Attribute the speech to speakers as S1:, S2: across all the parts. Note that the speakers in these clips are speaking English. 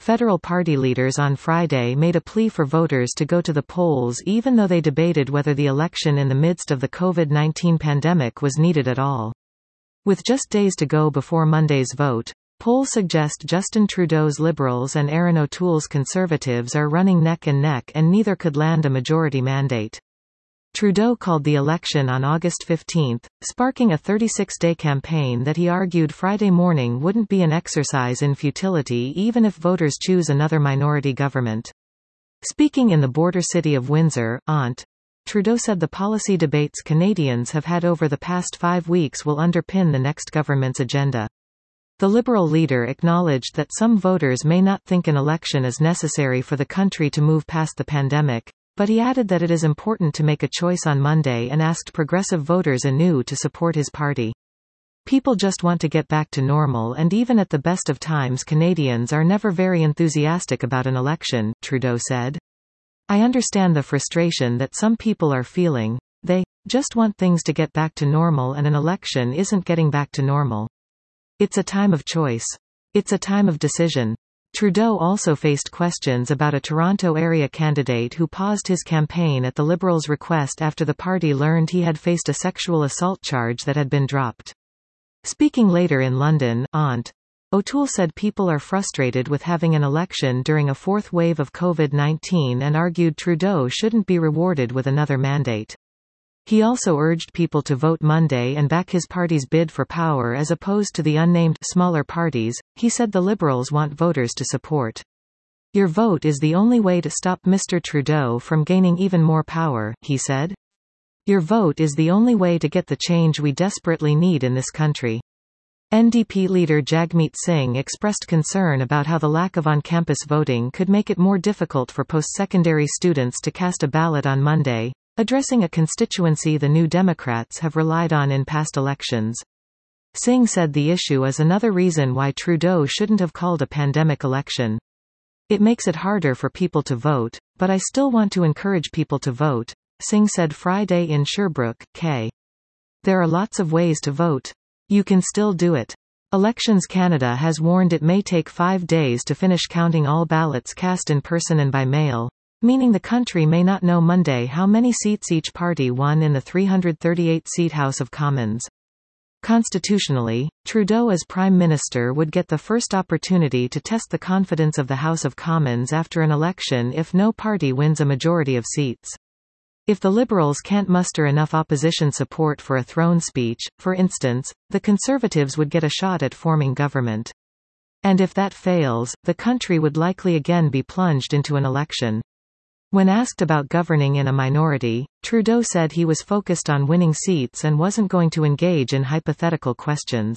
S1: Federal party leaders on Friday made a plea for voters to go to the polls even though they debated whether the election in the midst of the COVID-19 pandemic was needed at all. With just days to go before Monday's vote, polls suggest Justin Trudeau's Liberals and Erin O'Toole's Conservatives are running neck and neck and neither could land a majority mandate. Trudeau called the election on August 15, sparking a 36-day campaign that he argued Friday morning wouldn't be an exercise in futility even if voters choose another minority government. Speaking in the border city of Windsor, Trudeau said the policy debates Canadians have had over the past 5 weeks will underpin the next government's agenda. The Liberal leader acknowledged that some voters may not think an election is necessary for the country to move past the pandemic, but he added that it is important to make a choice on Monday and asked progressive voters anew to support his party. People just want to get back to normal, and even at the best of times Canadians are never very enthusiastic about an election, Trudeau said. I understand the frustration that some people are feeling. They just want things to get back to normal, and an election isn't getting back to normal. It's a time of choice. It's a time of decision. Trudeau also faced questions about a Toronto area candidate who paused his campaign at the Liberals' request after the party learned he had faced a sexual assault charge that had been dropped. Speaking later in London, O'Toole said people are frustrated with having an election during a fourth wave of COVID-19 and argued Trudeau shouldn't be rewarded with another mandate. He also urged people to vote Monday and back his party's bid for power as opposed to the unnamed smaller parties. He said the Liberals want voters to support. Your vote is the only way to stop Mr. Trudeau from gaining even more power, he said. Your vote is the only way to get the change we desperately need in this country. NDP leader Jagmeet Singh expressed concern about how the lack of on-campus voting could make it more difficult for post-secondary students to cast a ballot on Monday, addressing a constituency the New Democrats have relied on in past elections. Singh said the issue is another reason why Trudeau shouldn't have called a pandemic election. It makes it harder for people to vote, but I still want to encourage people to vote, Singh said Friday in Sherbrooke, K. There are lots of ways to vote. You can still do it. Elections Canada has warned it may take 5 days to finish counting all ballots cast in person and by mail, meaning the country may not know Monday how many seats each party won in the 338-seat House of Commons. Constitutionally, Trudeau as Prime Minister would get the first opportunity to test the confidence of the House of Commons after an election if no party wins a majority of seats. If the Liberals can't muster enough opposition support for a throne speech, for instance, the Conservatives would get a shot at forming government. And if that fails, the country would likely again be plunged into an election. When asked about governing in a minority, Trudeau said he was focused on winning seats and wasn't going to engage in hypothetical questions.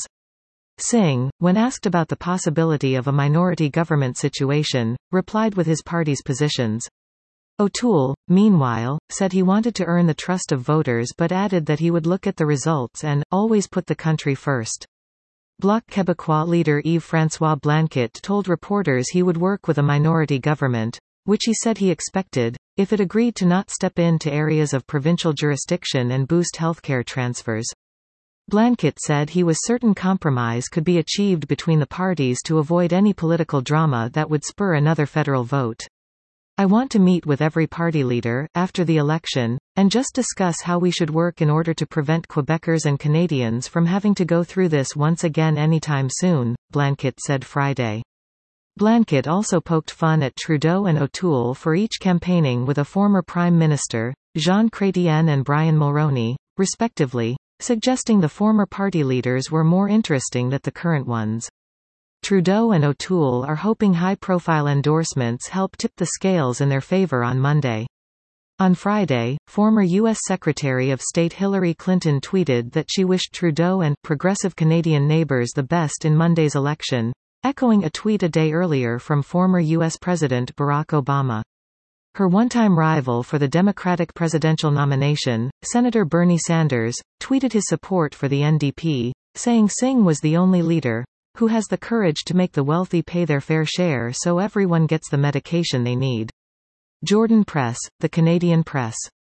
S1: Singh, when asked about the possibility of a minority government situation, replied with his party's positions. O'Toole, meanwhile, said he wanted to earn the trust of voters but added that he would look at the results and always put the country first. Bloc Québécois leader Yves-François Blanquet told reporters he would work with a minority government, which he said he expected, if it agreed to not step into areas of provincial jurisdiction and boost healthcare transfers. Blanquet said he was certain compromise could be achieved between the parties to avoid any political drama that would spur another federal vote. I want to meet with every party leader, after the election, and just discuss how we should work in order to prevent Quebecers and Canadians from having to go through this once again anytime soon, Blanquet said Friday. Blanquet also poked fun at Trudeau and O'Toole for each campaigning with a former Prime Minister, Jean Chrétien and Brian Mulroney, respectively, suggesting the former party leaders were more interesting than the current ones. Trudeau and O'Toole are hoping high-profile endorsements help tip the scales in their favor on Monday. On Friday, former U.S. Secretary of State Hillary Clinton tweeted that she wished Trudeau and progressive Canadian neighbors the best in Monday's election, echoing a tweet a day earlier from former U.S. President Barack Obama. Her one-time rival for the Democratic presidential nomination, Senator Bernie Sanders, tweeted his support for the NDP, saying Singh was the only leader who has the courage to make the wealthy pay their fair share so everyone gets the medication they need. Jordan Press, The Canadian Press.